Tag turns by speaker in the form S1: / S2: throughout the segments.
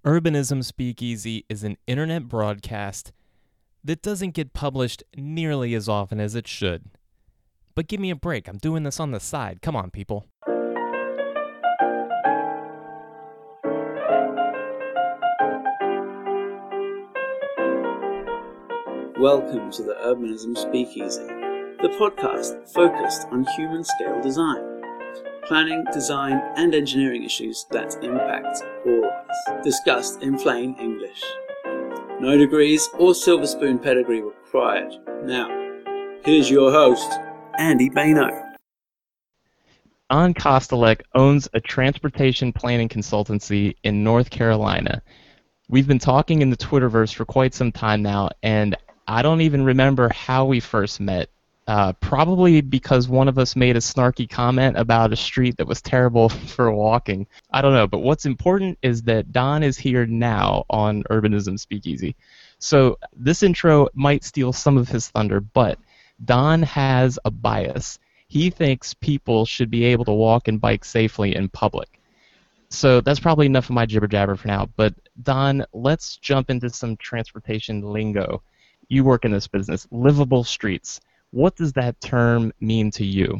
S1: Urbanism Speakeasy is an internet broadcast that doesn't get published nearly as often as it should. But give me a break, I'm doing this on the side. Come on, people.
S2: Welcome to the Urbanism Speakeasy, the podcast focused on human-scale design, planning, design, and engineering issues that impact all of us, discussed in plain English. No degrees or silver spoon pedigree required. Now, here's your host, Andy Baino.
S1: Don Kostelek owns a transportation planning consultancy in North Carolina. We've been talking in the Twitterverse for quite some time now, and I don't even remember how we first met. Probably because one of us made a snarky comment about a street that was terrible for walking. I don't know, but what's important is that Don is here now on Urbanism Speakeasy. So this intro might steal some of his thunder, but Don has a bias. He thinks people should be able to walk and bike safely in public. So that's probably enough of my jibber-jabber for now, but Don, let's jump into some transportation lingo. You work in this business, livable streets. What does that term mean to you?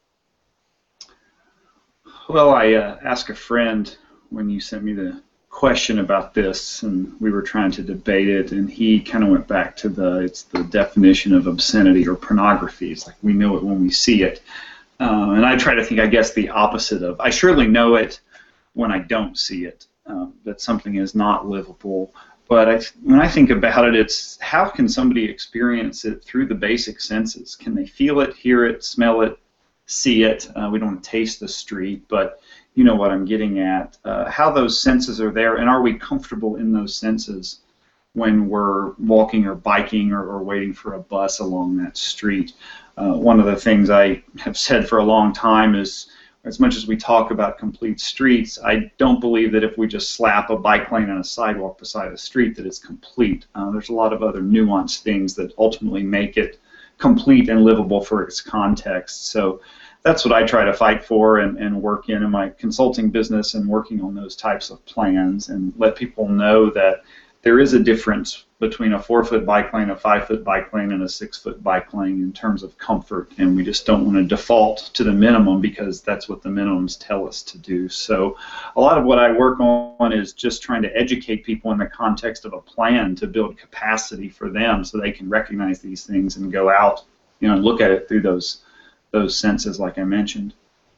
S3: Well, I asked a friend when you sent me the question about this, and we were trying to debate it, and he kind of went back to it's the definition of obscenity or pornography. It's like we know it when we see it. And I try to think, I guess, the opposite of, I surely know it when I don't see it, that something is not livable. But when I think about it, it's how can somebody experience it through the basic senses? Can they feel it, hear it, smell it, see it? We don't want to taste the street, but you know what I'm getting at. How those senses are there, and are we comfortable in those senses when we're walking or biking or waiting for a bus along that street? One of the things I have said for a long time is, as much as we talk about complete streets, I don't believe that if we just slap a bike lane and a sidewalk beside a street that it's complete. There's a lot of other nuanced things that ultimately make it complete and livable for its context. So that's what I try to fight for and work in my consulting business and working on those types of plans and let people know that there is a difference between a 4-foot bike lane, a 5-foot bike lane, and a 6-foot bike lane in terms of comfort, and we just don't want to default to the minimum because that's what the minimums tell us to do. So a lot of what I work on is just trying to educate people in the context of a plan to build capacity for them so they can recognize these things and go out, and look at it through those senses like I mentioned.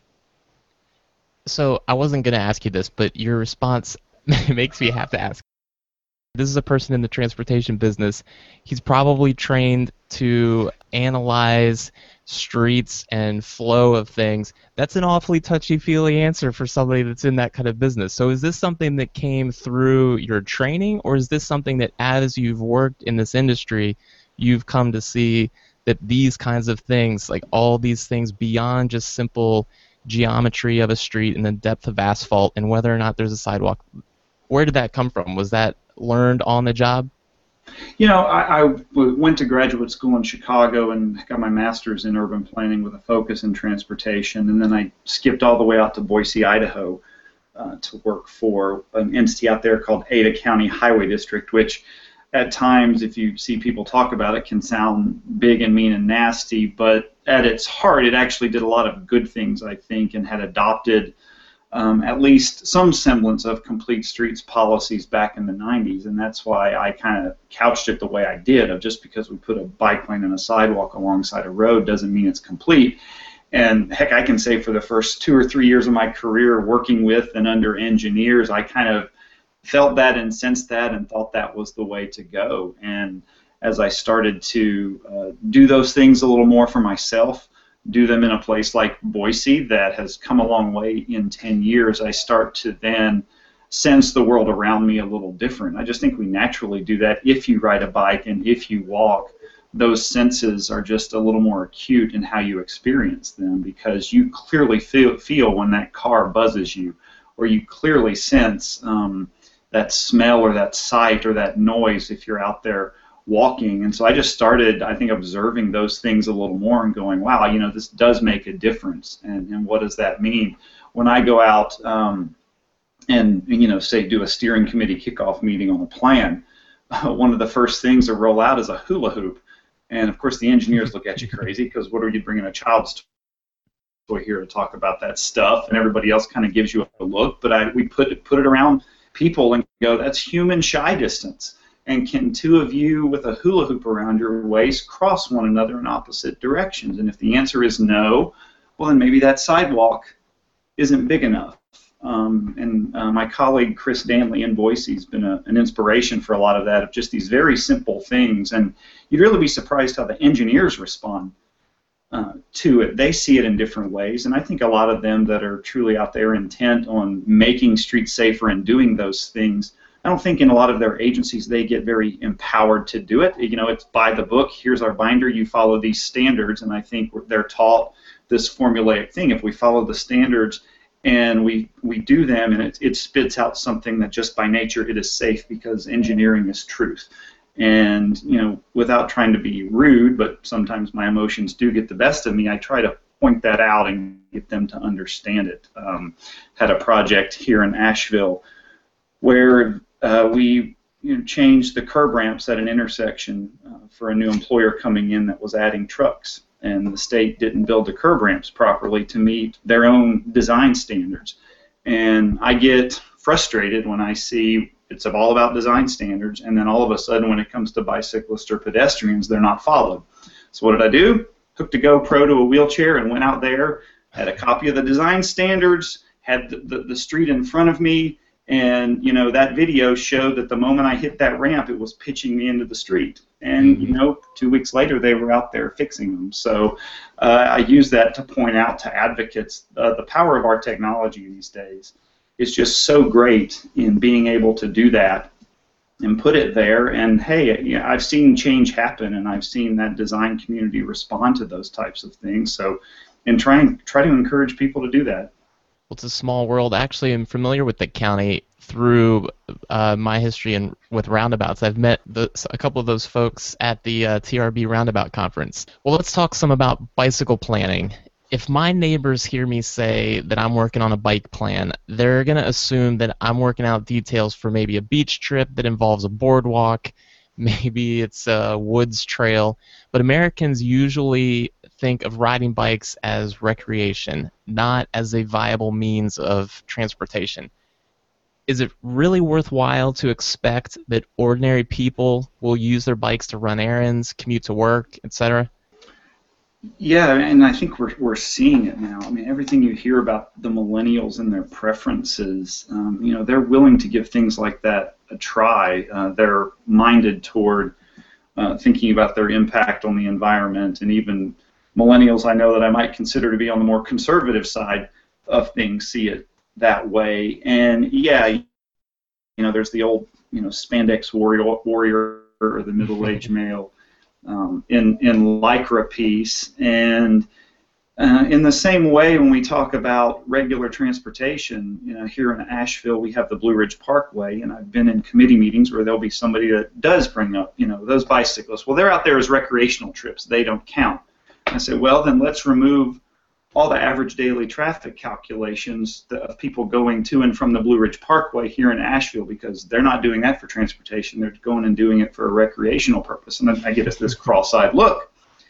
S1: So I wasn't going to ask you this, but your response makes me have to ask. This is a person in the transportation business. He's probably trained to analyze streets and flow of things. That's an awfully touchy-feely answer for somebody that's in that kind of business. So is this something that came through your training, or is this something that as you've worked in this industry, you've come to see that these kinds of things, like all these things beyond just simple geometry of a street and the depth of asphalt and whether or not there's a sidewalk, where did that come from? Was that learned on the job?
S3: I went to graduate school in Chicago and got my master's in urban planning with a focus in transportation, and then I skipped all the way out to Boise, Idaho to work for an entity out there called Ada County Highway District, which at times, if you see people talk about it, can sound big and mean and nasty, but at its heart, it actually did a lot of good things, I think, and had adopted at least some semblance of complete streets policies back in the 90s, and that's why I kind of couched it the way I did, of just because we put a bike lane and a sidewalk alongside a road doesn't mean it's complete. And heck, I can say for the first 2 or 3 years of my career working with and under engineers, I kind of felt that and sensed that and thought that was the way to go. And as I started to do those things a little more for myself, do them in a place like Boise that has come a long way in 10 years, I start to then sense the world around me a little different. I just think we naturally do that if you ride a bike and if you walk. Those senses are just a little more acute in how you experience them because you clearly feel when that car buzzes you, or you clearly sense that smell or that sight or that noise if you're out there walking. And so I just started, I think, observing those things a little more and going, wow, this does make a difference. And what does that mean? When I go out and say do a steering committee kickoff meeting on a plan, one of the first things to roll out is a hula hoop. And of course the engineers look at you crazy, because what are you bringing a child's toy here to talk about that stuff? And everybody else kind of gives you a look, but we put it around people and go, that's human shy distance. And can two of you with a hula hoop around your waist cross one another in opposite directions? And if the answer is no, well, then maybe that sidewalk isn't big enough. My colleague Chris Danley in Boise has been an inspiration for a lot of that, of just these very simple things. And you'd really be surprised how the engineers respond to it. They see it in different ways, and I think a lot of them that are truly out there intent on making streets safer and doing those things, I don't think in a lot of their agencies they get very empowered to do it. It's by the book, here's our binder, you follow these standards, and I think they're taught this formulaic thing. If we follow the standards and we do them, and it spits out something that just by nature it is safe, because engineering is truth. And without trying to be rude, but sometimes my emotions do get the best of me, I try to point that out and get them to understand it. Had a project here in Asheville where we changed the curb ramps at an intersection for a new employer coming in that was adding trucks, and the state didn't build the curb ramps properly to meet their own design standards. And I get frustrated when I see it's all about design standards, and then all of a sudden when it comes to bicyclists or pedestrians, they're not followed. So what did I do? Hooked a GoPro to a wheelchair and went out there, had a copy of the design standards, had the street in front of me, and that video showed that the moment I hit that ramp, it was pitching me into the street. And 2 weeks later, they were out there fixing them. So I use that to point out to advocates the power of our technology these days. It's just so great in being able to do that and put it there. And hey, I've seen change happen, and I've seen that design community respond to those types of things. So, and try to encourage people to do that.
S1: Well, it's a small world. Actually, I'm familiar with the county through my history with roundabouts. I've met a couple of those folks at the TRB Roundabout Conference. Well, let's talk some about bicycle planning. If my neighbors hear me say that I'm working on a bike plan, they're going to assume that I'm working out details for maybe a beach trip that involves a boardwalk, maybe it's a woods trail, but Americans usually think of riding bikes as recreation, not as a viable means of transportation. Is it really worthwhile to expect that ordinary people will use their bikes to run errands, commute to work, etc.?
S3: Yeah, and I think we're seeing it now. I mean, everything you hear about the millennials and their preferences, they're willing to give things like that a try. They're minded toward thinking about their impact on the environment, and even millennials I know that I might consider to be on the more conservative side of things see it that way. And yeah, there's the old, spandex warrior or the middle-aged male in Lycra piece, and in the same way when we talk about regular transportation, here in Asheville we have the Blue Ridge Parkway, and I've been in committee meetings where there'll be somebody that does bring up, those bicyclists. Well, they're out there as recreational trips; they don't count. I said, well, then let's remove all the average daily traffic calculations of people going to and from the Blue Ridge Parkway here in Asheville, because they're not doing that for transportation. They're going and doing it for a recreational purpose. And then I get this cross-eyed look.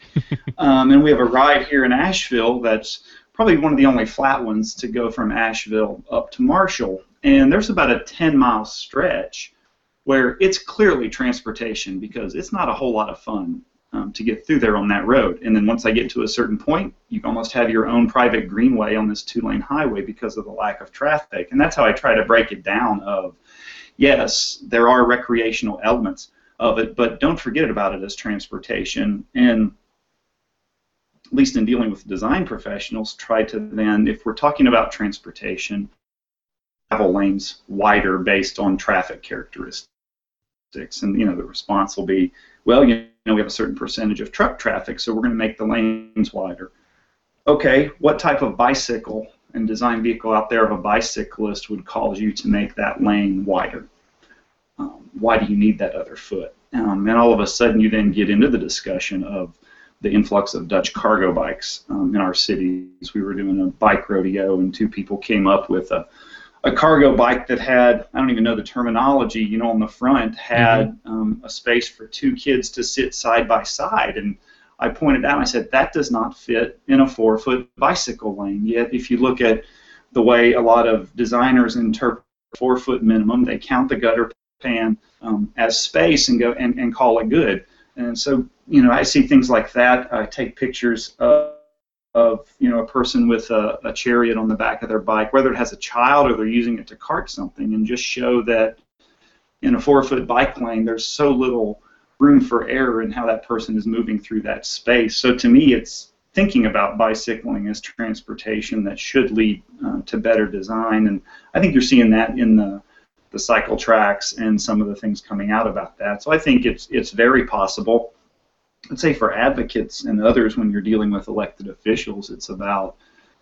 S3: And we have a ride here in Asheville that's probably one of the only flat ones to go from Asheville up to Marshall. And there's about a 10-mile stretch where it's clearly transportation, because it's not a whole lot of fun to get through there on that road. And then once I get to a certain point, you almost have your own private greenway on this 2-lane highway because of the lack of traffic. And that's how I try to break it down of, yes, there are recreational elements of it, but don't forget about it as transportation. And at least in dealing with design professionals, try to then, if we're talking about transportation, travel lanes wider based on traffic characteristics. And the response will be, well, we have a certain percentage of truck traffic, so we're going to make the lanes wider. Okay, what type of bicycle and design vehicle out there of a bicyclist would cause you to make that lane wider? Why do you need that other foot? And all of a sudden you then get into the discussion of the influx of Dutch cargo bikes in our cities. We were doing a bike rodeo, and two people came up with a a cargo bike that had, I don't even know the terminology, on the front had a space for two kids to sit side by side. And I pointed out, I said, that does not fit in a 4-foot bicycle lane. Yet if you look at the way a lot of designers interpret 4-foot minimum, they count the gutter pan as space and go and call it good. And so, I see things like that. I take pictures of a person with a chariot on the back of their bike, whether it has a child or they're using it to cart something, and just show that in a 4-foot bike lane, there's so little room for error in how that person is moving through that space. So to me, it's thinking about bicycling as transportation that should lead to better design, and I think you're seeing that in the cycle tracks and some of the things coming out about that. So I think it's very possible. I'd say for advocates and others, when you're dealing with elected officials, it's about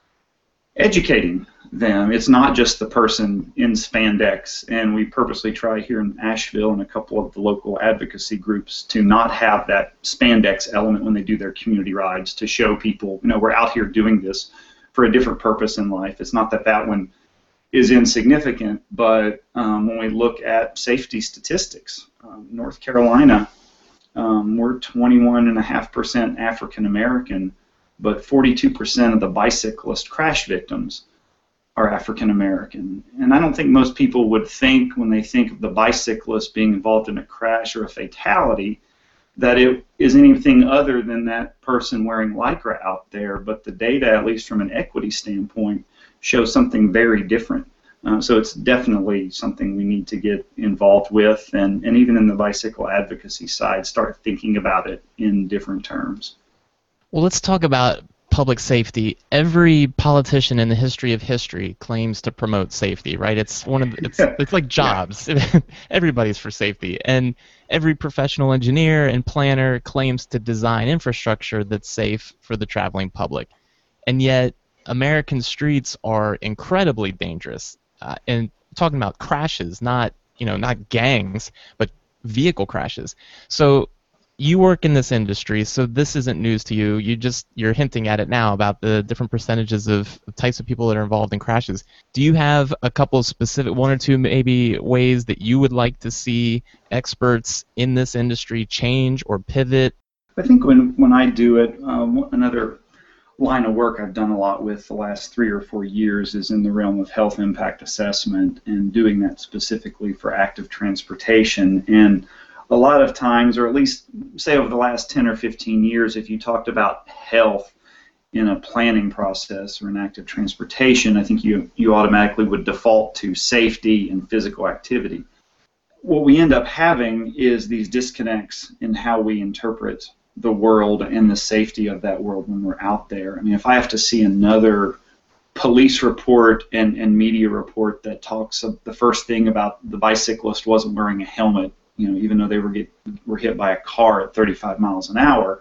S3: educating them. It's not just the person in spandex, and we purposely try here in Asheville and a couple of the local advocacy groups to not have that spandex element when they do their community rides, to show people, we're out here doing this for a different purpose in life. It's not that one is insignificant, but when we look at safety statistics, North Carolina, we're 21.5% African American, but 42% of the bicyclist crash victims are African American. And I don't think most people would think, when they think of the bicyclist being involved in a crash or a fatality, that it is anything other than that person wearing Lycra out there. But the data, at least from an equity standpoint, shows something very different. So it's definitely something we need to get involved with, and even in the bicycle advocacy side, start thinking about it in different terms.
S1: Well, let's talk about public safety. Every politician in the history of history claims to promote safety, right? It's it's like jobs. Everybody's for safety, and every professional engineer and planner claims to design infrastructure that's safe for the traveling public. And yet, American streets are incredibly dangerous. And talking about crashes, not gangs, but vehicle crashes. So you work in this industry, so this isn't news to you. You're hinting at it now about the different percentages of types of people that are involved in crashes. Do you have a couple of specific, one or two maybe, ways that you would like to see experts in this industry change or pivot?
S3: I think when I do it, another line of work I've done a lot with the last 3 or 4 years is in the realm of health impact assessment, and doing that specifically for active transportation. And a lot of times, or at least say over the last 10 or 15 years, if you talked about health in a planning process or in active transportation, I think you automatically would default to safety and physical activity. What we end up having is these disconnects in how we interpret the world and the safety of that world when we're out there. I mean, if I have to see another police report and media report that talks of the first thing about the bicyclist wasn't wearing a helmet, even though they were hit by a car at 35 miles an hour,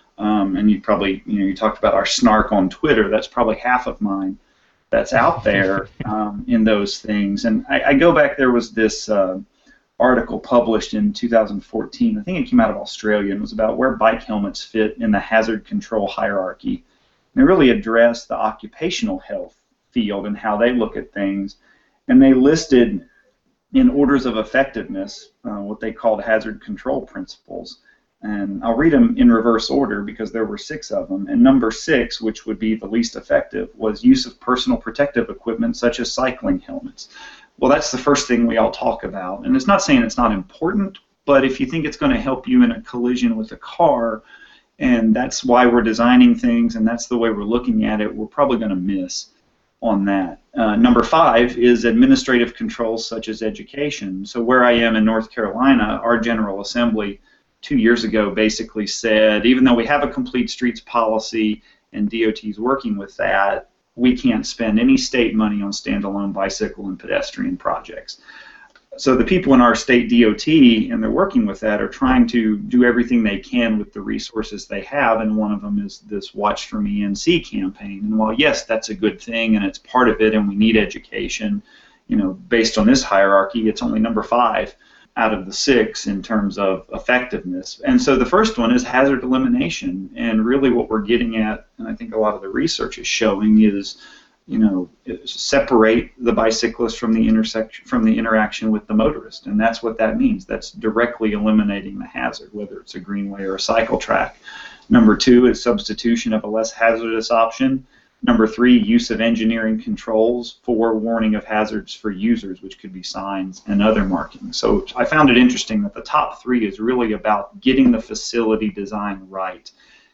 S3: and you probably, you talked about our snark on Twitter, that's probably half of mine that's out there in those things. And I go back, there was this article published in 2014, I think it came out of Australia, and it was about where bike helmets fit in the hazard control hierarchy. And they really addressed the occupational health field and how they look at things, and they listed in orders of effectiveness what they called hazard control principles. And I'll read them in reverse order because there were 6 of them. And number 6, which would be the least effective, was use of personal protective equipment such as cycling helmets. Well, that's the first thing we all talk about. And it's not saying it's not important, but if you think it's going to help you in a collision with a car, and that's why we're designing things and that's the way we're looking at it, we're probably going to miss on that. Number 5 is administrative controls such as education. So where I am in North Carolina, our General Assembly 2 years ago basically said, even though we have a complete streets policy and DOT's working with that, we can't spend any state money on standalone bicycle and pedestrian projects. So the people in our state DOT, and they're working with that, are trying to do everything they can with the resources they have, and one of them is this Watch from ENC campaign. And while, yes, that's a good thing, and it's part of it, and we need education, based on this hierarchy, it's only number 5 out of the 6 in terms of effectiveness. And so the first one is hazard elimination, and really what we're getting at, and I think a lot of the research is showing, is separate the bicyclist from the interaction with the motorist, and that's what that means. That's directly eliminating the hazard, whether it's a greenway or a cycle track. Number 2 is substitution of a less hazardous option. Number 3, use of engineering controls for warning of hazards for users, which could be signs and other markings. So I found it interesting that the top 3 is really about getting the facility design right.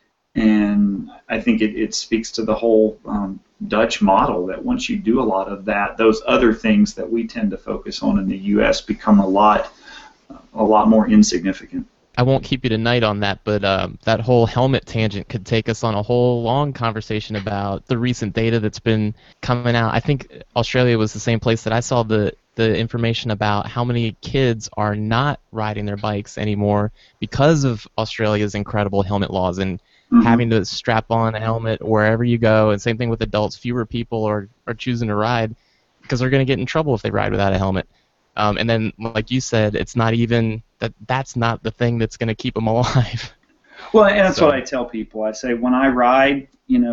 S3: And I think it speaks to the whole Dutch model, that once you do a lot of that, those other things that we tend to focus on in the U.S. become a lot more insignificant.
S1: I won't keep you tonight on that, but that whole helmet tangent could take us on a whole long conversation about the recent data that's been coming out. I think Australia was the same place that I saw the information about how many kids are not riding their bikes anymore because of Australia's incredible helmet laws and having to strap on a helmet wherever you go. And same thing with adults. Fewer people are choosing to ride because they're going to get in trouble if they ride without a helmet. And then, like you said, it's not even that's not the thing that's going to keep them alive.
S3: Well, and that's what I tell people. I say when I ride,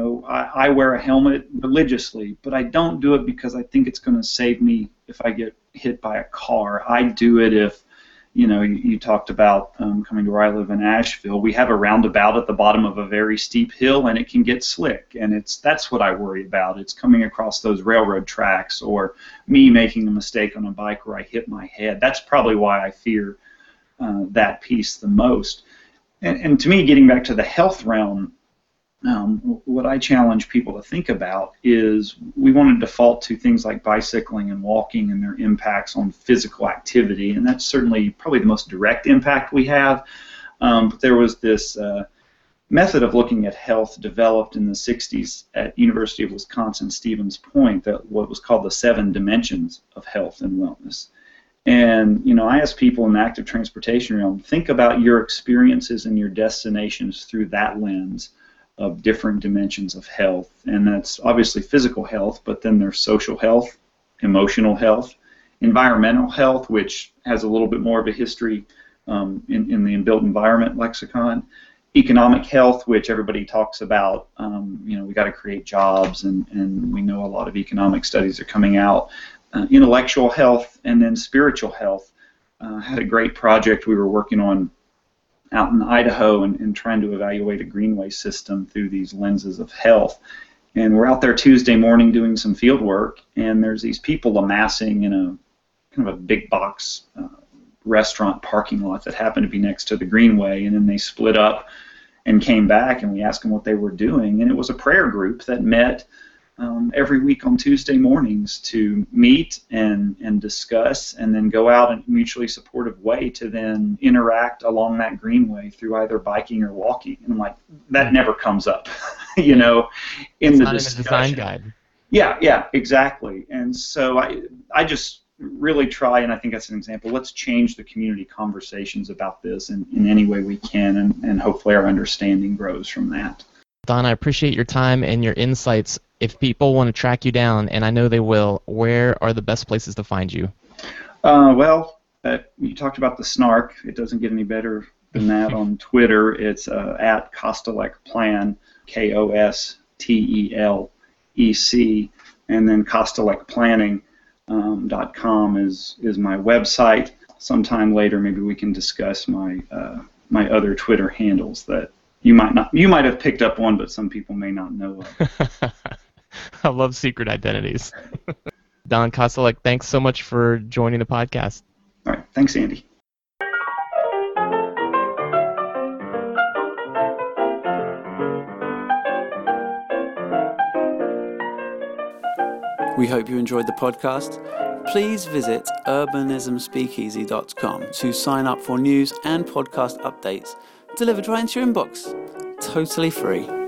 S3: I wear a helmet religiously, but I don't do it because I think it's going to save me if I get hit by a car. I do it if, you talked about coming to where I live in Asheville. We have a roundabout at the bottom of a very steep hill, and it can get slick, and that's what I worry about. It's coming across those railroad tracks, or me making a mistake on a bike where I hit my head. That's probably why I fear that piece the most. And to me, getting back to the health realm, what I challenge people to think about is we want to default to things like bicycling and walking and their impacts on physical activity, and that's certainly probably the most direct impact we have. But there was this method of looking at health developed in the 60s at University of Wisconsin Stevens Point, that what was called the 7 dimensions of health and wellness. And, I ask people in the active transportation realm, think about your experiences and your destinations through that lens of different dimensions of health. And that's obviously physical health, but then there's social health, emotional health, environmental health, which has a little bit more of a history in the built environment lexicon, economic health, which everybody talks about. We got to create jobs, and we know a lot of economic studies are coming out. Intellectual health, and then spiritual health. Had a great project we were working on out in Idaho and trying to evaluate a greenway system through these lenses of health. And we're out there Tuesday morning doing some field work, and there's these people amassing in a kind of a big box restaurant parking lot that happened to be next to the greenway, and then they split up and came back, and we asked them what they were doing, and it was a prayer group that met every week on Tuesday mornings to meet and discuss, and then go out in a mutually supportive way to then interact along that greenway through either biking or walking. And I'm like, that never comes up, in
S1: it's
S3: the
S1: not
S3: discussion.
S1: In the design guide.
S3: Yeah, exactly. And so I just really try, and I think that's an example, let's change the community conversations about this in any way we can, and hopefully our understanding grows from that.
S1: Don, I appreciate your time and your insights. If people want to track you down, and I know they will, where are the best places to find you?
S3: You talked about the snark. It doesn't get any better than that on Twitter. It's at Kostelec Plan, KOSTELEC, and then KostelecPlanning.com is my website. Sometime later, maybe we can discuss my other Twitter handles that you might have picked up on, but some people may not know of.
S1: I love secret identities. Don Kostelec, thanks so much for joining the podcast.
S3: All right. Thanks, Andy.
S2: We hope you enjoyed the podcast. Please visit urbanismspeakeasy.com to sign up for news and podcast updates delivered right into your inbox. Totally free.